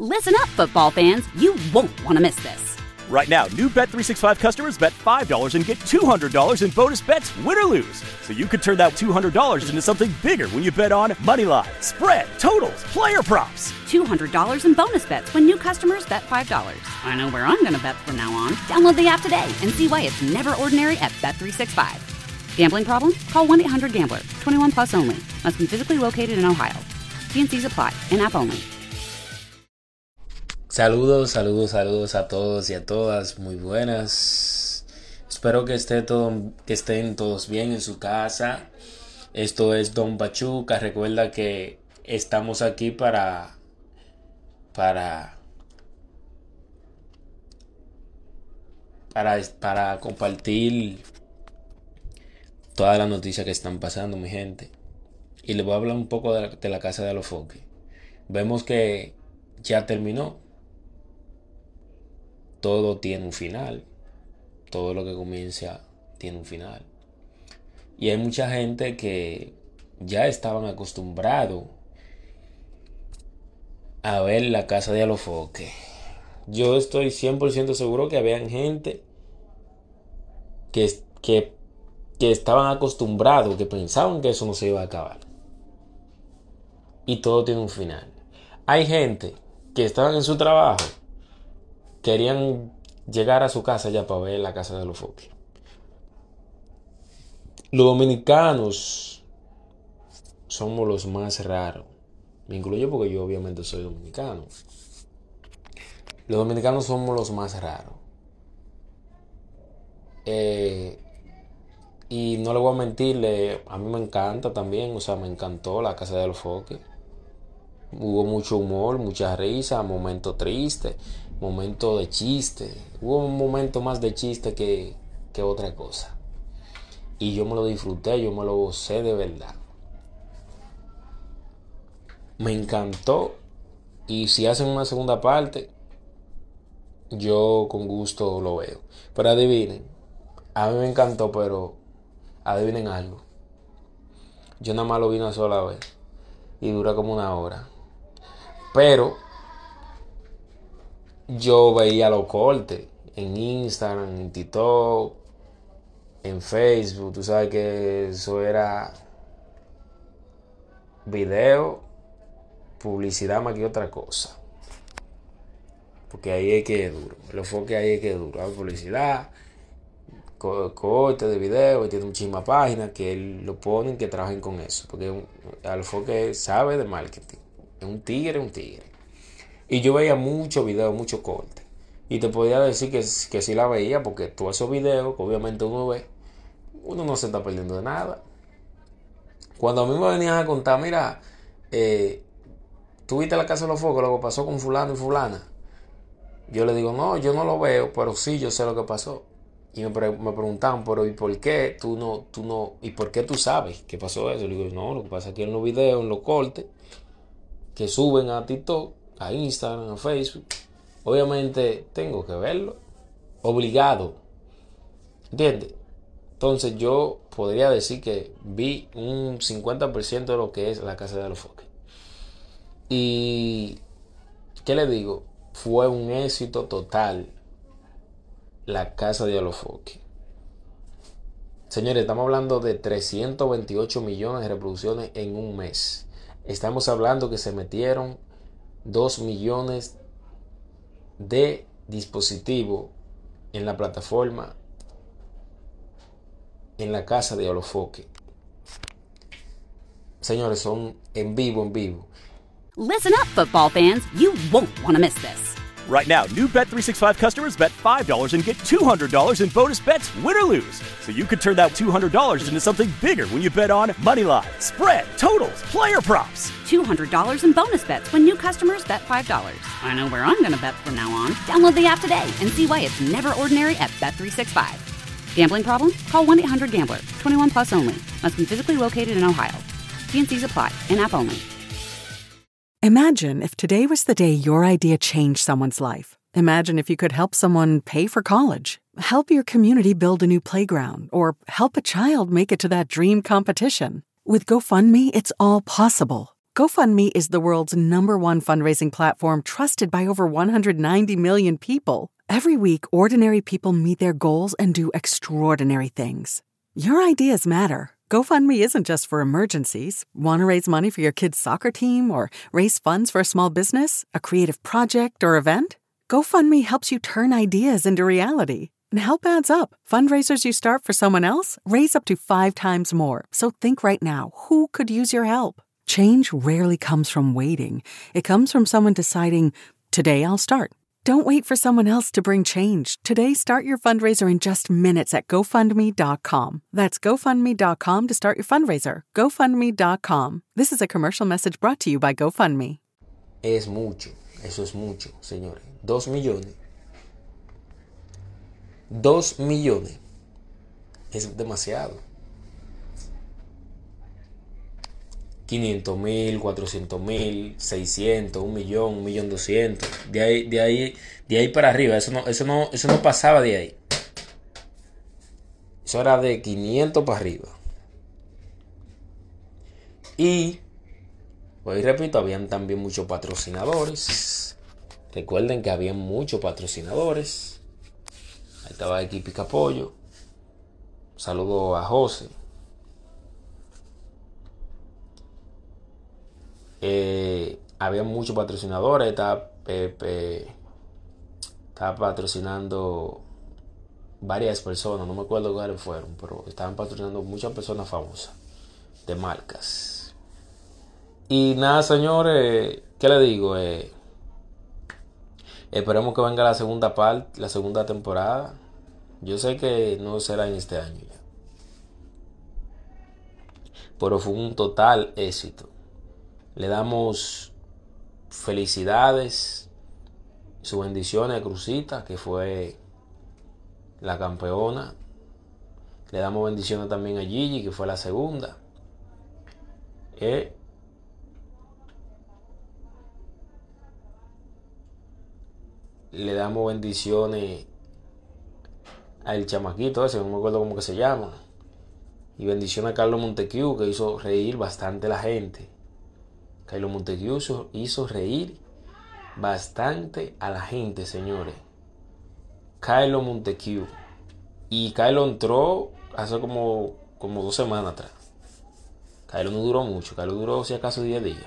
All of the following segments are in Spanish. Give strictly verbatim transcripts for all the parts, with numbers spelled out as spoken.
Listen up, football fans. You won't want to miss this. Right now, new Bet three sixty-five customers bet five dollars and get two hundred dollars in bonus bets, win or lose. So you could turn that two hundred dollars into something bigger when you bet on money line, spread, totals, player props. two hundred dollars in bonus bets when new customers bet five dollars. I know where I'm going to bet from now on. Download the app today and see why it's never ordinary at Bet three sixty-five. Gambling problem? Call one eight hundred gambler. twenty-one plus only. Must be physically located in Ohio. T and C's apply. In-app only. Saludos, saludos, saludos a todos y a todas, muy buenas. Espero que esté todo, que estén todos bien en su casa. Esto es Don Pachuca. Recuerda que estamos aquí para, para, para, para compartir todas las noticias que están pasando, mi gente. Y les voy a hablar un poco de la, de la Casa de Alofoque. Vemos que ya terminó. Todo tiene un final. Todo lo que comienza tiene un final. Y hay mucha gente que ya estaban acostumbrados a ver la Casa de Alofoque. Yo estoy cien por ciento seguro que había gente que, que, que estaban acostumbrados, que pensaban que eso no se iba a acabar. Y todo tiene un final. Hay gente que estaban en su trabajo, querían llegar a su casa ya para ver la Casa de Alofoque. Los dominicanos somos los más raros. Me incluyo porque yo obviamente soy dominicano. Los dominicanos somos los más raros. Eh, y no le voy a mentirle, a mí me encanta también, o sea, me encantó la Casa de Alofoque. Hubo mucho humor, mucha risa, momentos tristes, momentos de chiste. Hubo un momento más de chiste que, que otra cosa. Y yo me lo disfruté, yo me lo gocé de verdad. Me encantó. Y si hacen una segunda parte, yo con gusto lo veo. Pero adivinen, a mí me encantó, pero adivinen algo. Yo nada más lo vi una sola vez. Y dura como una hora. Pero yo veía los cortes en Instagram, en TikTok, en Facebook. Tú sabes que eso era video, publicidad más que otra cosa. Porque ahí es que es duro. Lo enfoque ahí es que es duro. Hay publicidad, co- corte de video, y tiene un chisma página que él lo ponen que trabajen con eso. Porque el enfoque sabe de marketing. Es un tigre, un tigre. Y yo veía muchos videos, muchos cortes. Y te podía decir que, que sí la veía, porque todos esos videos que obviamente uno ve, uno no se está perdiendo de nada. Cuando a mí me venían a contar, mira, eh, tú viste la Casa de los Focos, lo que pasó con fulano y fulana. Yo le digo, no, yo no lo veo, pero sí, yo sé lo que pasó. Y me, pre- me preguntaban, pero ¿y por qué tú no, tú no, y por qué tú sabes que pasó eso? Le digo, no, lo que pasa es que en los videos, en los cortes, que suben a TikTok, a Instagram, a Facebook, obviamente tengo que verlo, obligado, ¿entiendes? Entonces yo podría decir que vi un cincuenta por ciento de lo que es la Casa de Alofoque. Y ¿qué le digo? Fue un éxito total la Casa de Alofoque. Señores, estamos hablando de trescientos veintiocho millones de reproducciones en un mes. Estamos hablando que se metieron dos millones de dispositivos en la plataforma, en la Casa de Alofoque. Señores, son en vivo, en vivo. Listen up, football fans. You won't want to miss this. Right now, new Bet three sixty-five customers bet five dollars and get two hundred dollars in bonus bets, win or lose. So you could turn that two hundred dollars into something bigger when you bet on money line, spread, totals, player props. two hundred dollars in bonus bets when new customers bet five dollars. I know where I'm going to bet from now on. Download the app today and see why it's never ordinary at Bet three sixty-five. Gambling problem? Call one eight hundred gambler. twenty-one plus only. Must be physically located in Ohio. T and C's apply. In-app only. Imagine if today was the day your idea changed someone's life. Imagine if you could help someone pay for college, help your community build a new playground, or help a child make it to that dream competition. With GoFundMe, it's all possible. GoFundMe is the world's number one fundraising platform trusted by over one hundred ninety million people. Every week, ordinary people meet their goals and do extraordinary things. Your ideas matter. GoFundMe isn't just for emergencies. Want to raise money for your kid's soccer team or raise funds for a small business, a creative project, or event? GoFundMe helps you turn ideas into reality. And help adds up. Fundraisers you start for someone else raise up to five times more. So think right now, who could use your help? Change rarely comes from waiting. It comes from someone deciding, today I'll start. Don't wait for someone else to bring change. Today, start your fundraiser in just minutes at GoFundMe dot com. That's GoFundMe dot com to start your fundraiser. GoFundMe dot com. This is a commercial message brought to you by GoFundMe. Es mucho, eso es mucho, señores. Dos millones. Dos millones. Es demasiado. quinientos mil, cuatrocientos mil, seiscientos, un millón, un millón doscientos. De ahí, de ahí, de ahí para arriba. Eso no, eso no, eso no pasaba de ahí. Eso era de quinientos para arriba. Y, pues repito, habían también muchos patrocinadores. Recuerden que habían muchos patrocinadores. Ahí estaba aquí Picapollo. Saludo a José. Eh, había muchos patrocinadores. Estaba, Pepe, estaba patrocinando varias personas, no me acuerdo cuáles fueron, pero estaban patrocinando muchas personas famosas de marcas. Y nada, señores, ¿qué le digo? Eh, esperemos que venga la segunda parte, la segunda temporada. Yo sé que no será en este año ya, pero fue un total éxito. Le damos felicidades, sus bendiciones a Cruzita, que fue la campeona. Le damos bendiciones también a Gigi, que fue la segunda. Eh, le damos bendiciones al chamaquito ese, no me acuerdo cómo que se llama. Y bendiciones a Carlos Montecu, que hizo reír bastante a la gente. Carlos Montecu hizo, hizo reír bastante a la gente, señores. Carlos Montecu. Y Carlos entró hace como, como dos semanas atrás. Carlos no duró mucho. Carlos duró si acaso diez días.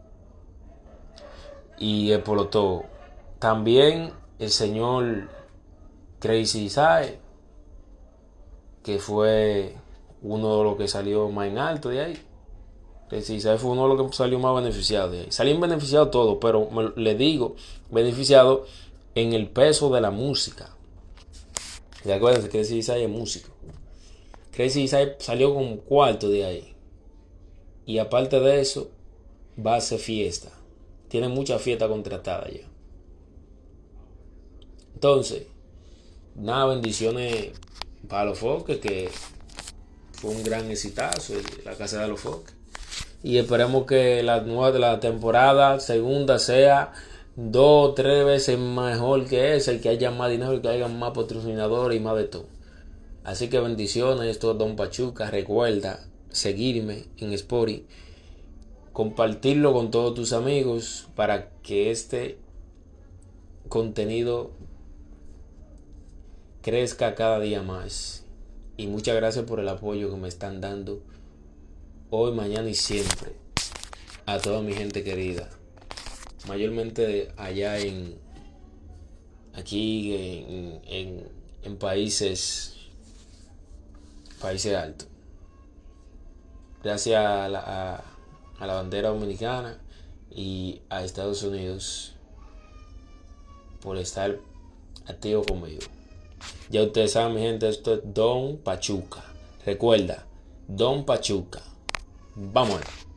Y eh, por lo todo, también el señor Crazy Isaac, que fue uno de los que salió más en alto de ahí. Crazy Isaac fue uno de los que salió más beneficiado de ahí. Salían beneficiados todos, pero me, le digo, beneficiado en el peso de la música. Y acuérdense que Crazy Isaac es músico. Crazy Isaac salió con un cuarto de ahí. Y aparte de eso, va a hacer fiesta. Tiene mucha fiesta contratada ya. Entonces, nada, bendiciones para los Foques, que fue un gran exitazo la casa de los Foques. Y esperemos que la nueva de la temporada segunda sea dos o tres veces mejor que esa, y que haya más dinero, y que haya más patrocinadores y más de todo. Así que bendiciones, esto es Don Pachuca. Recuerda seguirme en Spotify, compartirlo con todos tus amigos para que este contenido crezca cada día más. Y muchas gracias por el apoyo que me están dando hoy, mañana y siempre a toda mi gente querida, mayormente allá en aquí en, en, en países países altos. Gracias a la, a, a la bandera dominicana y a Estados Unidos por estar activo conmigo. Ya ustedes saben, mi gente, esto es Don Pachuca. Recuerda, Don Pachuca. Vamos a ver.